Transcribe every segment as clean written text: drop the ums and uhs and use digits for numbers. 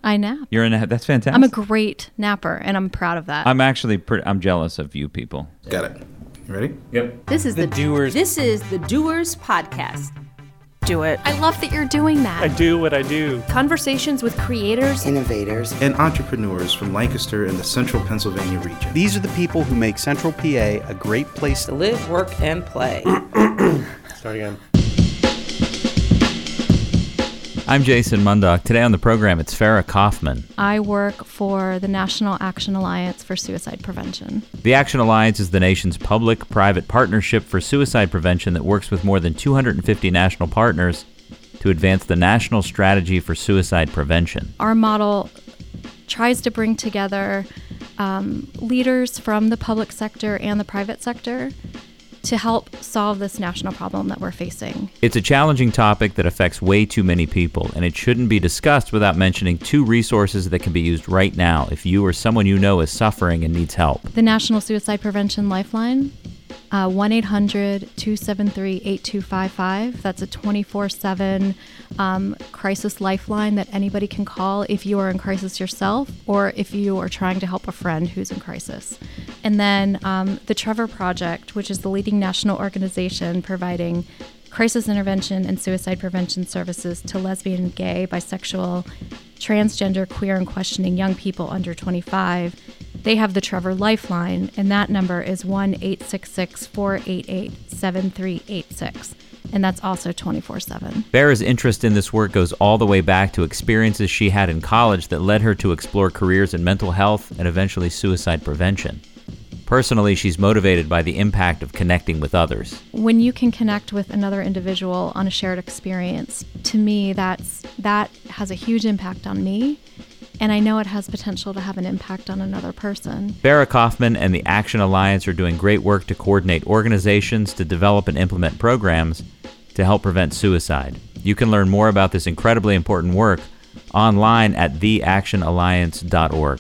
I nap. You're a nap. That's fantastic. I'm a great napper, and I'm proud of that. I'm actually I'm jealous of you people. Got it. You ready? Yep. This is The Doers. This is the Doers Podcast. Do it. I love that you're doing that. I do what I do. Conversations with creators, Innovators. And entrepreneurs from Lancaster and the central Pennsylvania region. These are the people who make Central PA a great place To live, work, and play. Start again. I'm Jason Mundock. Today on the program, it's Farrah Kaufman. I work for the National Action Alliance for Suicide Prevention. The Action Alliance is the nation's public-private partnership for suicide prevention that works with more than 250 national partners to advance the national strategy for suicide prevention. Our model tries to bring together leaders from the public sector and the private sector to help solve this national problem that we're facing. It's a challenging topic that affects way too many people, and it shouldn't be discussed without mentioning two resources that can be used right now if you or someone you know is suffering and needs help. The National Suicide Prevention Lifeline, 1-800-273-8255. That's a 24/7 crisis lifeline that anybody can call if you are in crisis yourself or if you are trying to help a friend who's in crisis. And then the Trevor Project, which is the leading national organization providing crisis intervention and suicide prevention services to lesbian, gay, bisexual, transgender, queer, and questioning young people under 25. They have the Trevor Lifeline, and that number is 1-866-488-7386. And that's also 24/7. Farrah's interest in this work goes all the way back to experiences she had in college that led her to explore careers in mental health and eventually suicide prevention. Personally, she's motivated by the impact of connecting with others. When you can connect with another individual on a shared experience, to me, that has a huge impact on me, and I know it has potential to have an impact on another person. Farrah Kaufman and the Action Alliance are doing great work to coordinate organizations to develop and implement programs to help prevent suicide. You can learn more about this incredibly important work online at theactionalliance.org.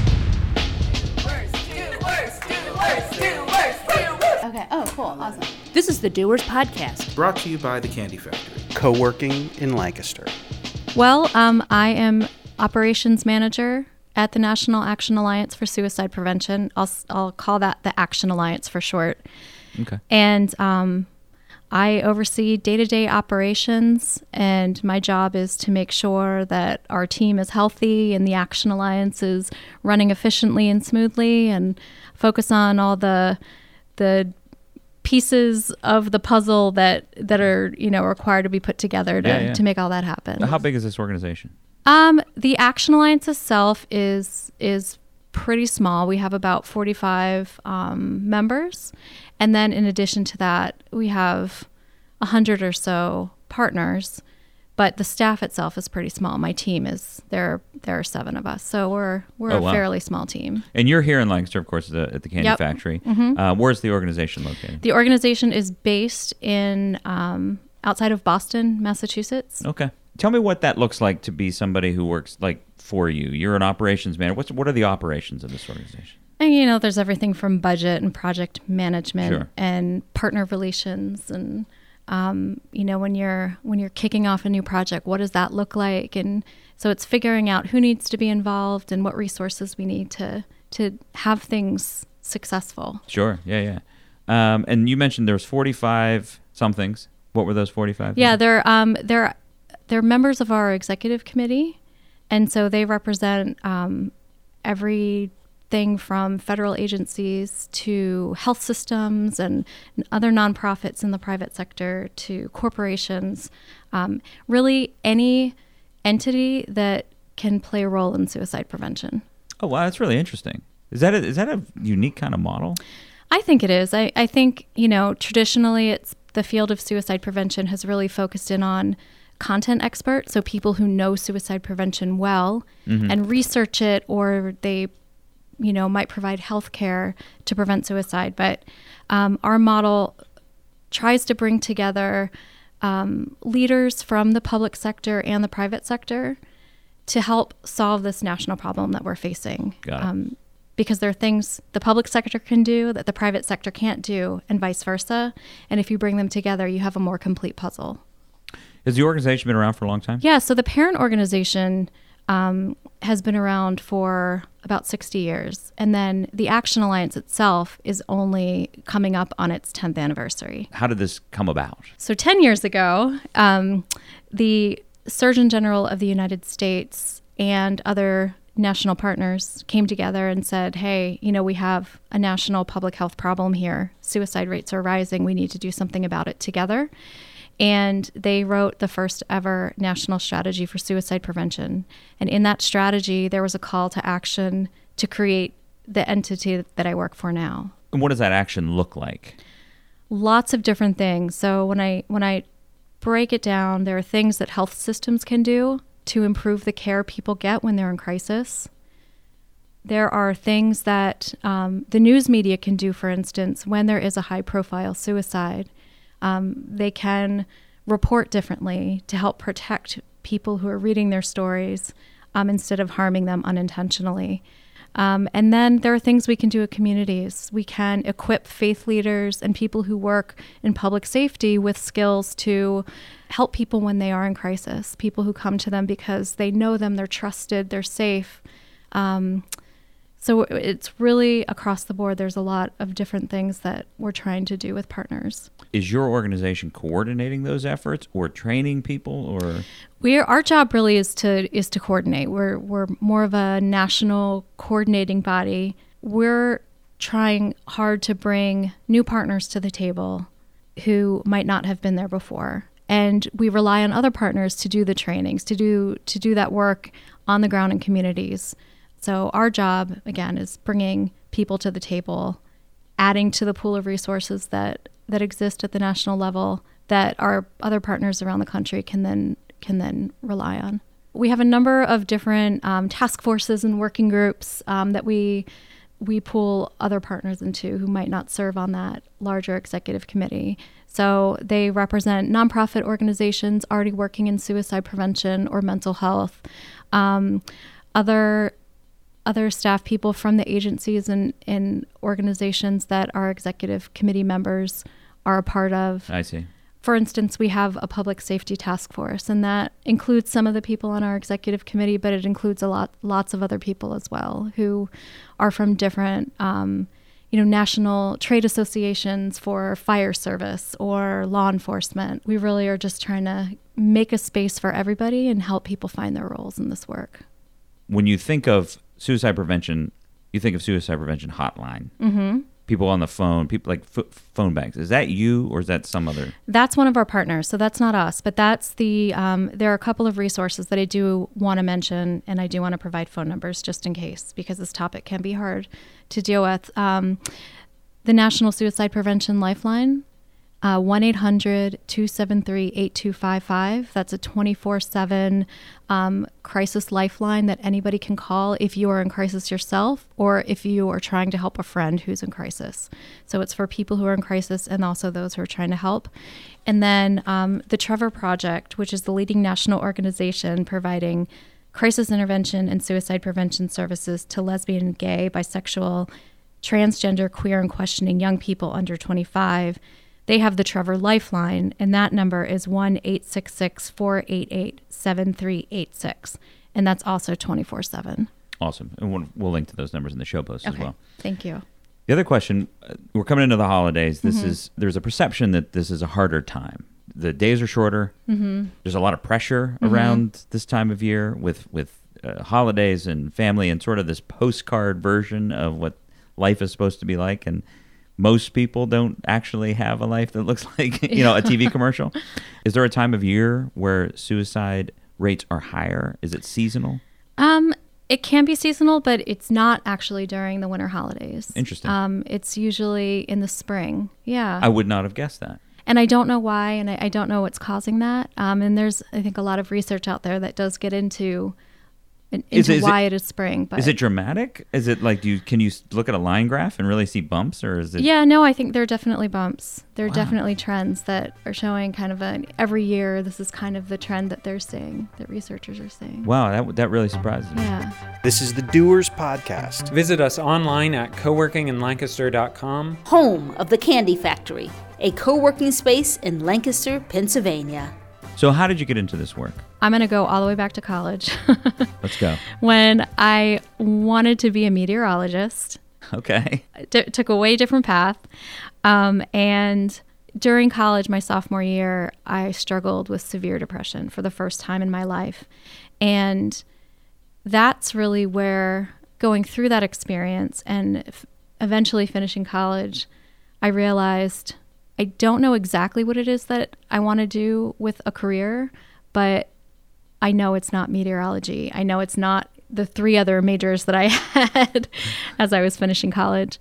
Okay, oh, cool, awesome. This is the Doers Podcast. Brought to you by the Candy Factory. co-working in Lancaster. Well, I am operations manager at the National Action Alliance for Suicide Prevention. I'll call that the Action Alliance for short. Okay. And I oversee day-to-day operations, and my job is to make sure that our team is healthy and the Action Alliance is running efficiently and smoothly, and focus on all the pieces of the puzzle that are required to be put together to make all that happen. How big is this organization? The Action Alliance itself is pretty small. We have about 45 members, and then in addition to that, we have 100 or so partners. But the staff itself is pretty small. My team there are 7 of us, so we're a fairly small team. And you're here in Lancaster, of course, at the Candy Factory. Mm-hmm. Where's the organization located? The organization is based in outside of Boston, Massachusetts. Okay. Tell me what that looks like to be somebody who works for you. You're an operations manager. What are the operations of this organization? And there's everything from budget and project management and partner relations and when you're kicking off a new project, what does that look like? And so it's figuring out who needs to be involved and what resources we need to have things successful. Sure. Yeah. And you mentioned there's 45 somethings. What were those 45? Yeah, they're members of our executive committee, and so they represent everything from federal agencies to health systems and other nonprofits in the private sector to corporations, really any entity that can play a role in suicide prevention. Oh, wow, that's really interesting. Is that a unique kind of model? I think it is. I think, traditionally it's the field of suicide prevention has really focused in on content experts, so people who know suicide prevention well and research it, or they might provide health care to prevent suicide. But our model tries to bring together leaders from the public sector and the private sector to help solve this national problem that we're facing. Got it. Because there are things the public sector can do that the private sector can't do, and vice versa. And if you bring them together, you have a more complete puzzle. Has the organization been around for a long time? Yeah, so the parent organization has been around for about 60 years. And then the Action Alliance itself is only coming up on its 10th anniversary. How did this come about? So 10 years ago, the Surgeon General of the United States and other national partners came together and said, hey, we have a national public health problem here. Suicide rates are rising. We need to do something about it together. And they wrote the first ever national strategy for suicide prevention. And in that strategy, there was a call to action to create the entity that I work for now. And what does that action look like? Lots of different things. So when I break it down, there are things that health systems can do to improve the care people get when they're in crisis. There are things that the news media can do, for instance, when there is a high-profile suicide. They can report differently to help protect people who are reading their stories instead of harming them unintentionally. And then there are things we can do at communities. We can equip faith leaders and people who work in public safety with skills to help people when they are in crisis, people who come to them because they know them, they're trusted, they're safe. So it's really across the board. There's a lot of different things that we're trying to do with partners. Is your organization coordinating those efforts or training people, or? Our job really is to coordinate. We're more of a national coordinating body. We're trying hard to bring new partners to the table who might not have been there before. And we rely on other partners to do the trainings, to do that work on the ground in communities. So our job, again, is bringing people to the table, adding to the pool of resources that exist at the national level that our other partners around the country can then rely on. We have a number of different task forces and working groups that we pull other partners into who might not serve on that larger executive committee. So they represent nonprofit organizations already working in suicide prevention or mental health, other staff people from the agencies and organizations that our executive committee members are a part of. I see. For instance, we have a public safety task force, and that includes some of the people on our executive committee, but it includes lots of other people as well who are from different, national trade associations for fire service or law enforcement. We really are just trying to make a space for everybody and help people find their roles in this work. When you think of suicide prevention, you think of suicide prevention hotline. Mm-hmm. People on the phone, people like phone banks. Is that you or is that some other? That's one of our partners, so that's not us. But that's there are a couple of resources that I do want to mention, and I do want to provide phone numbers just in case, because this topic can be hard to deal with. The National Suicide Prevention Lifeline, 1-800-273-8255. That's a 24/7 crisis lifeline that anybody can call if you are in crisis yourself or if you are trying to help a friend who's in crisis. So it's for people who are in crisis and also those who are trying to help. And then the Trevor Project, which is the leading national organization providing crisis intervention and suicide prevention services to lesbian, gay, bisexual, transgender, queer, and questioning young people under 25. They have the Trevor Lifeline, and that number is 1-866-488-7386. And that's also 24/7. Awesome. And we'll link to those numbers in the show post as well. Thank you. The other question, we're coming into the holidays. There's a perception that this is a harder time. The days are shorter. Mm-hmm. There's a lot of pressure around this time of year with holidays and family and sort of this postcard version of what life is supposed to be like. And most people don't actually have a life that looks like, a TV commercial. Is there a time of year where suicide rates are higher? Is it seasonal? It can be seasonal, but it's not actually during the winter holidays. Interesting. It's usually in the spring. Yeah. I would not have guessed that. And I don't know why, and I don't know what's causing that. And there's, I think, a lot of research out there that does get into why it is spring. But is it dramatic? Is it like, can you look at a line graph and really see bumps, or is it? Yeah, no, I think there are definitely bumps. There are definitely trends that are showing kind of every year this is kind of the trend that they're seeing, that researchers are seeing. Wow, that really surprises me. Yeah. This is the Doers Podcast. Visit us online at coworkinginlancaster.com. Home of the Candy Factory, a co-working space in Lancaster, Pennsylvania. So how did you get into this work? I'm going to go all the way back to college. Let's go. When I wanted to be a meteorologist. Okay. Took a way different path. And during college, my sophomore year, I struggled with severe depression for the first time in my life. And that's really where, going through that experience and eventually finishing college, I realized I don't know exactly what it is that I want to do with a career, but I know it's not meteorology. I know it's not the 3 other majors that I had as I was finishing college.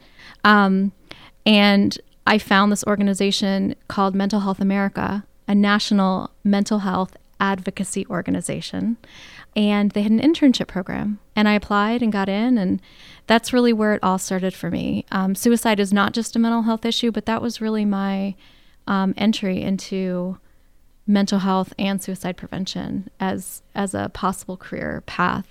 And I found this organization called Mental Health America, a national mental health advocacy organization. And they had an internship program. And I applied and got in. And that's really where it all started for me. Suicide is not just a mental health issue, but that was really my entry into mental health and suicide prevention as a possible career path.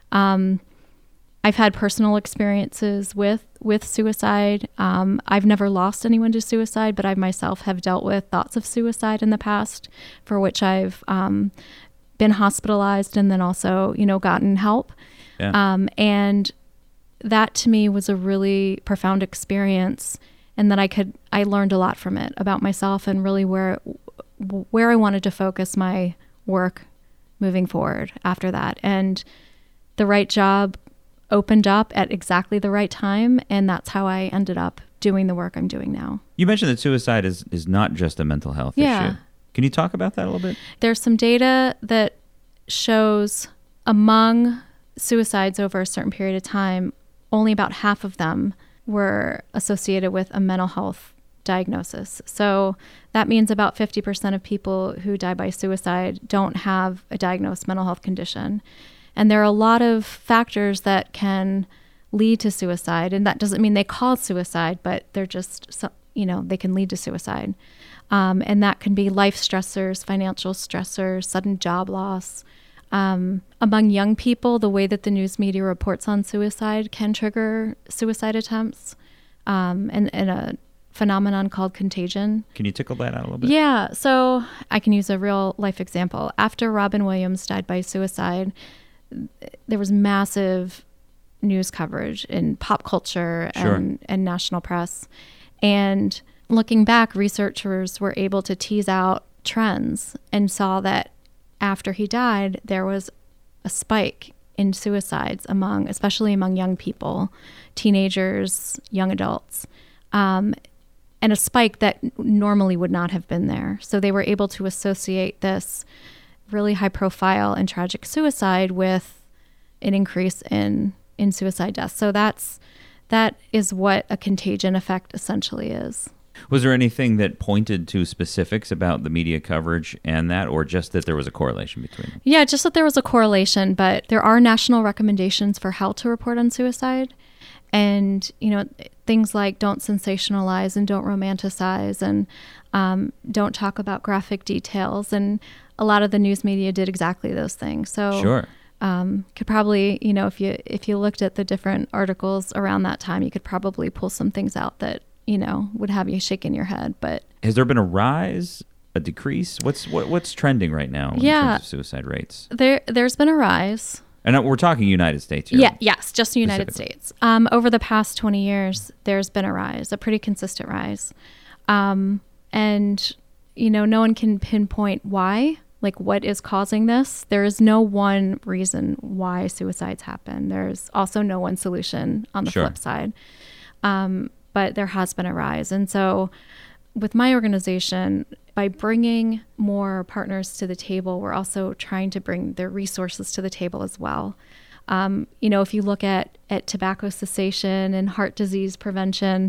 I've had personal experiences with suicide. I've never lost anyone to suicide, but I myself have dealt with thoughts of suicide in the past, for which I've been hospitalized and then also, gotten help. Yeah. And that to me was a really profound experience, and that I learned a lot from it about myself and really where I wanted to focus my work moving forward after that. And the right job opened up at exactly the right time, and that's how I ended up doing the work I'm doing now. You mentioned that suicide is not just a mental health issue. Can you talk about that a little bit? There's some data that shows among suicides over a certain period of time, only about half of them were associated with a mental health diagnosis. So that means about 50% of people who die by suicide don't have a diagnosed mental health condition. And there are a lot of factors that can lead to suicide. And that doesn't mean they cause suicide, but they're just, they can lead to suicide. And that can be life stressors, financial stressors, sudden job loss. Among young people, the way that the news media reports on suicide can trigger suicide attempts, and a phenomenon called contagion. Can you tickle that out a little bit? Yeah. So I can use a real life example. After Robin Williams died by suicide, there was massive news coverage in pop culture and national press. And looking back, researchers were able to tease out trends and saw that after he died, there was a spike in suicides especially among young people, teenagers, young adults, and a spike that normally would not have been there. So they were able to associate this really high profile and tragic suicide with an increase in suicide deaths. So that is what a contagion effect essentially is. Was there anything that pointed to specifics about the media coverage and that, or just that there was a correlation between them? Yeah, just that there was a correlation, but there are national recommendations for how to report on suicide. And, things like don't sensationalize and don't romanticize and don't talk about graphic details. And a lot of the news media did exactly those things. So sure. Could probably, if you looked at the different articles around that time, you could probably pull some things out that, would have you shaking your head. But has there been a rise, a decrease? What's trending right now in terms of suicide rates? There's been a rise. And we're talking United States here. Yeah, yes, just the United States. Over the past 20 years, there's been a rise, a pretty consistent rise. And, no one can pinpoint why, like what is causing this. There is no one reason why suicides happen. There's also no one solution on the flip side. But there has been a rise. And so with my organization, by bringing more partners to the table, we're also trying to bring their resources to the table as well. If you look at tobacco cessation and heart disease prevention,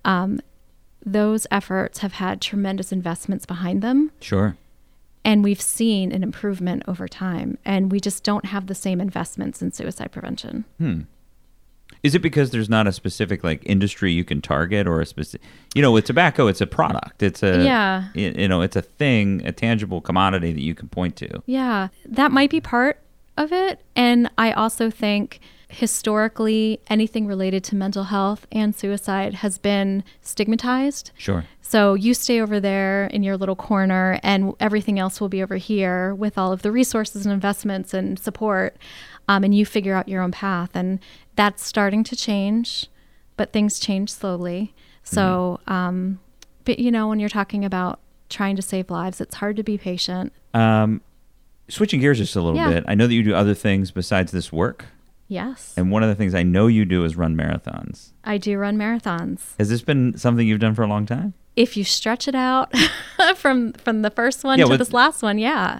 those efforts have had tremendous investments behind them. Sure. And we've seen an improvement over time. And we just don't have the same investments in suicide prevention. Is it because there's not a specific industry you can target, or a specific, with tobacco, it's a product. It's it's a thing, a tangible commodity that you can point to. Yeah, that might be part of it. And I also think historically, anything related to mental health and suicide has been stigmatized. Sure. So you stay over there in your little corner and everything else will be over here with all of the resources and investments and support. And you figure out your own path. And that's starting to change, but things change slowly. So, but when you're talking about trying to save lives, it's hard to be patient. Switching gears just a little bit, I know that you do other things besides this work. Yes. And one of the things I know you do is run marathons. I do run marathons. Has this been something you've done for a long time? If you stretch it out from the first one to this last one, yeah.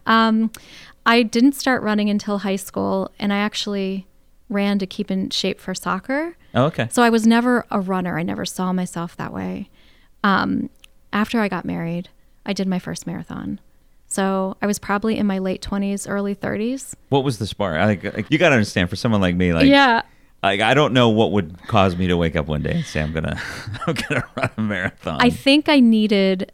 I didn't start running until high school, and I actually ran to keep in shape for soccer. Oh, okay. So I was never a runner. I never saw myself that way. After I got married, I did my first marathon. So I was probably in my late 20s, early 30s. What was the spark? You got to understand, for someone like me, I don't know what would cause me to wake up one day and say I'm gonna run a marathon. I think I needed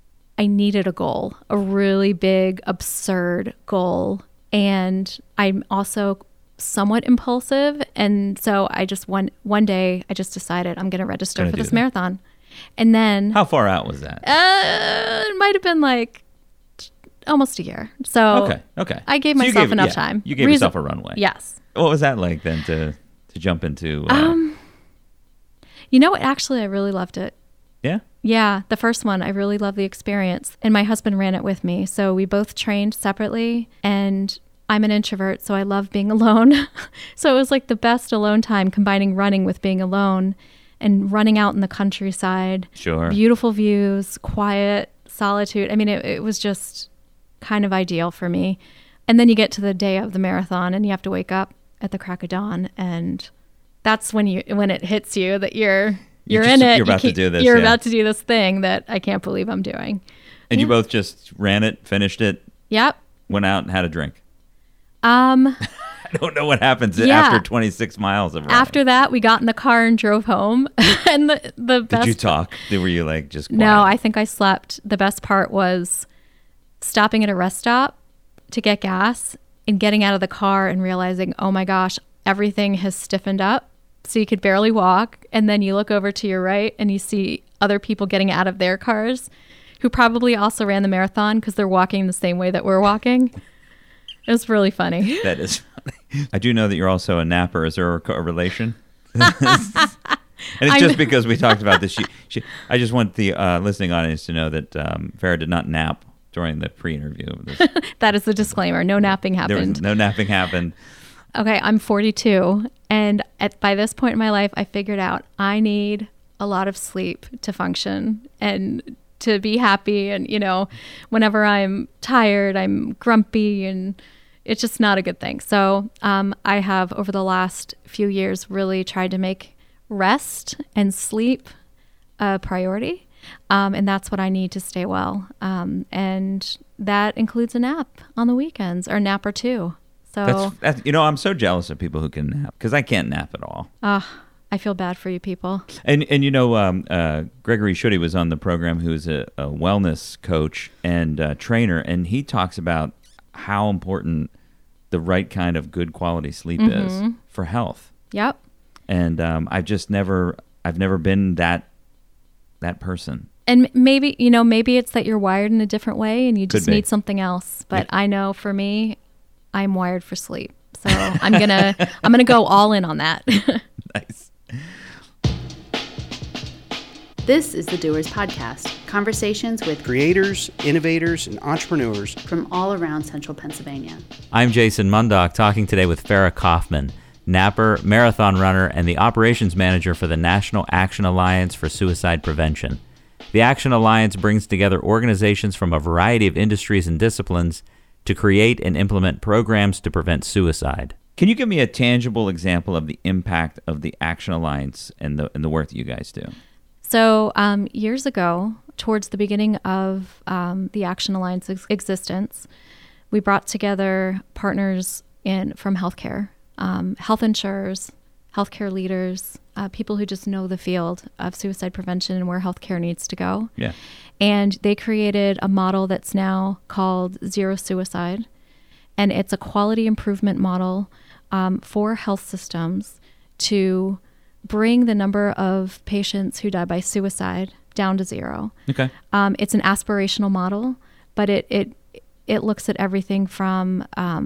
a goal, a really big, absurd goal, and I'm also somewhat impulsive, and so I just one day I just decided I'm gonna register for this marathon, and then how far out was that? It might have been like almost a year. So okay. I gave myself enough time. You gave yourself a runway. Yes. What was that like then to jump into? Actually, I really loved it. Yeah? Yeah, the first one, I really loved the experience. And my husband ran it with me. So we both trained separately. And I'm an introvert, so I love being alone. So it was like the best alone time, combining running with being alone and running out in the countryside. Sure. Beautiful views, quiet, solitude. I mean, it was just kind of ideal for me. And then you get to the day of the marathon and you have to wake up at the crack of dawn. And that's when it hits you that you're in it. You're about to do this. You're about to do this thing that I can't believe I'm doing. And you both just ran it, finished it. Yep. Went out and had a drink. I don't know what happens after 26 miles of running. After that, we got in the car and drove home. And the best. Did you talk? Were you just quiet? No, I think I slept. The best part was stopping at a rest stop to get gas and getting out of the car and realizing, oh my gosh, everything has stiffened up. So you could barely walk. And then you look over to your right and you see other people getting out of their cars who probably also ran the marathon because they're walking the same way that we're walking. It was really funny. That is funny. I do know that you're also a napper. Is there a relation? And it's just because we talked about this. I just want the listening audience to know that Farah did not nap during the pre-interview of this. That is the disclaimer. No napping happened. No napping happened. Okay, I'm 42, and by this point in my life, I figured out I need a lot of sleep to function and to be happy. And, whenever I'm tired, I'm grumpy, and it's just not a good thing. So I have, over the last few years, really tried to make rest and sleep a priority. And that's what I need to stay well. And that includes a nap on the weekends, or a nap or two. So that's I'm so jealous of people who can nap, because I can't nap at all. I feel bad for you people. And Gregory Schutte was on the program, who is a wellness coach and trainer, and he talks about how important the right kind of good quality sleep is for health. Yep. And I've never been that person. And maybe it's that you're wired in a different way and you just need something else. But I know for me, I'm wired for sleep. So I'm gonna go all in on that. Nice. This is the Doers Podcast. Conversations with creators, innovators, and entrepreneurs from all around central Pennsylvania. I'm Jason Mundock, talking today with Farah Kaufman, napper, marathon runner, and the operations manager for the National Action Alliance for Suicide Prevention. The Action Alliance brings together organizations from a variety of industries and disciplines to create and implement programs to prevent suicide. Can you give me a tangible example of the impact of the Action Alliance and the work that you guys do? So years ago, towards the beginning of the Action Alliance's existence, we brought together partners from healthcare, health insurers, healthcare leaders, people who just know the field of suicide prevention and where healthcare needs to go. Yeah. And they created a model that's now called Zero Suicide. And it's a quality improvement model for health systems to bring the number of patients who die by suicide down to zero. Okay. It's an aspirational model, but it looks at everything from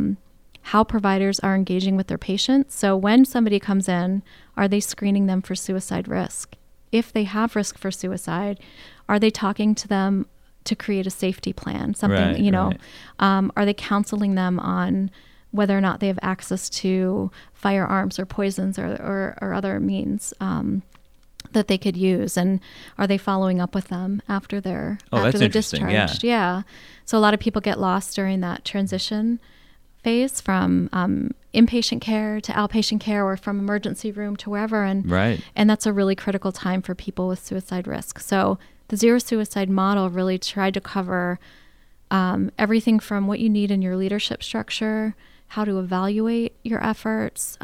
how providers are engaging with their patients. So when somebody comes in, are they screening them for suicide risk? If they have risk for suicide, are they talking to them to create a safety plan? Something, Right. Are they counseling them on whether or not they have access to firearms or poisons or other means that they could use? And are they following up with them after they're that's interesting. discharged? Yeah. So a lot of people get lost during that transition phase from inpatient care to outpatient care, or from emergency room to wherever. And that's a really critical time for people with suicide risk. So the Zero Suicide model really tried to cover everything from what you need in your leadership structure, how to evaluate your efforts.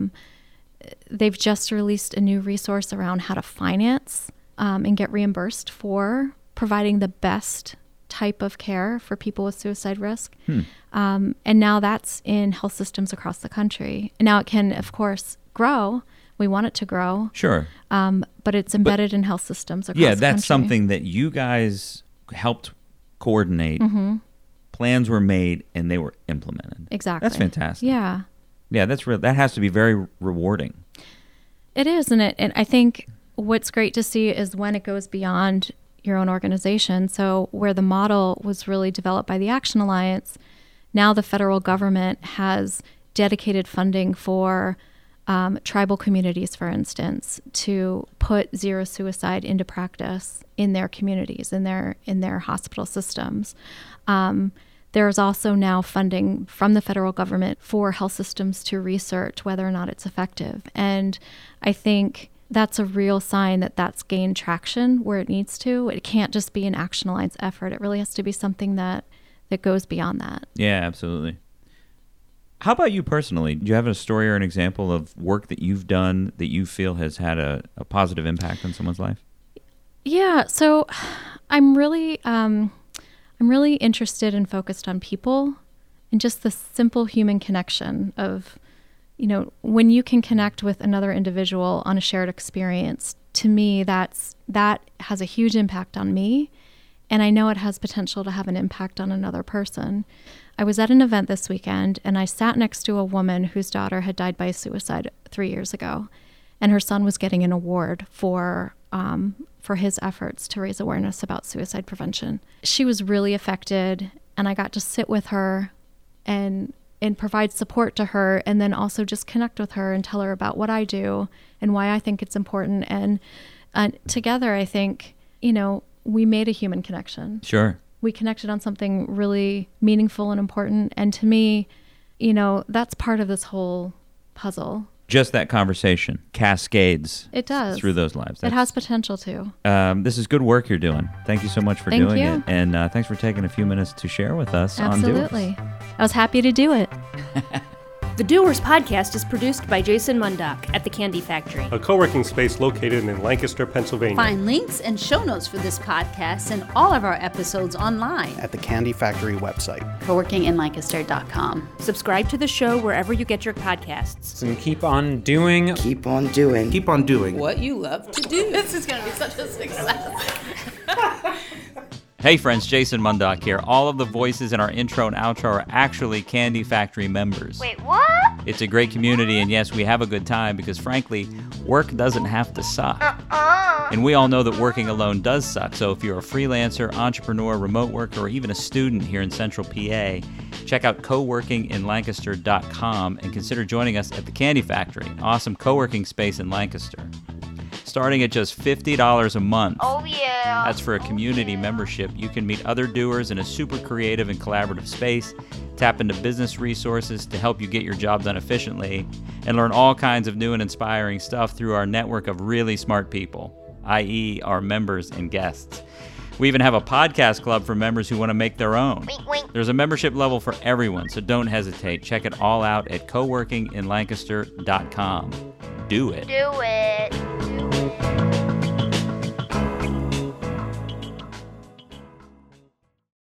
They've just released a new resource around how to finance and get reimbursed for providing the best type of care for people with suicide risk. And now that's in health systems across the country. And now it can, of course, grow. We want it to grow. Sure. But it's embedded in health systems across the country. Yeah, that's something that you guys helped coordinate. Plans were made and they were implemented. Exactly. That's fantastic. Yeah. Yeah, that's real. That has to be very rewarding. It is, and I think what's great to see is when it goes beyond your own organization. So where the model was really developed by the Action Alliance, now the federal government has dedicated funding for tribal communities, for instance, to put zero suicide into practice in their communities, in their hospital systems. There's also now funding from the federal government for health systems to research whether or not it's effective. And I think that's a real sign that that's gained traction where it needs to. It can't just be an Action Alliance effort. It really has to be something that goes beyond that. Yeah, absolutely. How about you personally? Do you have a story or an example of work that you've done that you feel has had a positive impact on someone's life? Yeah, so I'm really interested and focused on people and just the simple human connection of, when you can connect with another individual on a shared experience. To me, that has a huge impact on me, and I know it has potential to have an impact on another person. I was at an event this weekend, and I sat next to a woman whose daughter had died by suicide 3 years ago, and her son was getting an award for his efforts to raise awareness about suicide prevention. She was really affected, and I got to sit with her and provide support to her, and then also just connect with her and tell her about what I do and why I think it's important. And together, I think, we made a human connection. Sure. We connected on something really meaningful and important. And to me, that's part of this whole puzzle. Just that conversation cascades. It does. Through those lives. It has potential to. This is good work you're doing. Thank you so much for doing it. And thanks for taking a few minutes to share with us on Doers. Absolutely. I was happy to do it. The Doers podcast is produced by Jason Mundock at the Candy Factory, a co-working space located in Lancaster, Pennsylvania. Find links and show notes for this podcast and all of our episodes online at the Candy Factory website, coworkinginlancaster.com. Subscribe to the show wherever you get your podcasts. And keep on doing. Keep on doing what you love to do. This is going to be such a success. Hey friends, Jason Mundock here. All of the voices in our intro and outro are actually Candy Factory members. Wait, what? It's a great community, and yes, we have a good time because frankly, work doesn't have to suck. And we all know that working alone does suck, so if you're a freelancer, entrepreneur, remote worker, or even a student here in Central PA, check out coworkinginlancaster.com and consider joining us at the Candy Factory, awesome co-working space in Lancaster. Starting at just $50 a month. Oh, yeah. That's for a community membership. You can meet other doers in a super creative and collaborative space, tap into business resources to help you get your job done efficiently, and learn all kinds of new and inspiring stuff through our network of really smart people, i.e. our members and guests. We even have a podcast club for members who want to make their own. Wink, wink. There's a membership level for everyone, so don't hesitate. Check it all out at coworkinginlancaster.com. Do it. Do it.